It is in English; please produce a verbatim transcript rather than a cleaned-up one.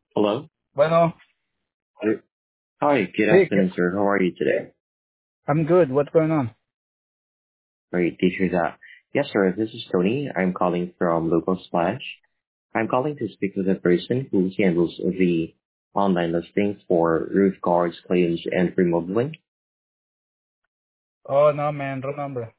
Hello. Bueno, Uh, Hi, good hey, k- afternoon, sir. How are you today? I'm good. What's going on? Great to hear that. Yes, sir. This is Tony. I'm calling from Local Splash. I'm calling to speak with the person who handles the online listings for roof guards, claims, and remodeling. Oh, no, man, wrong number.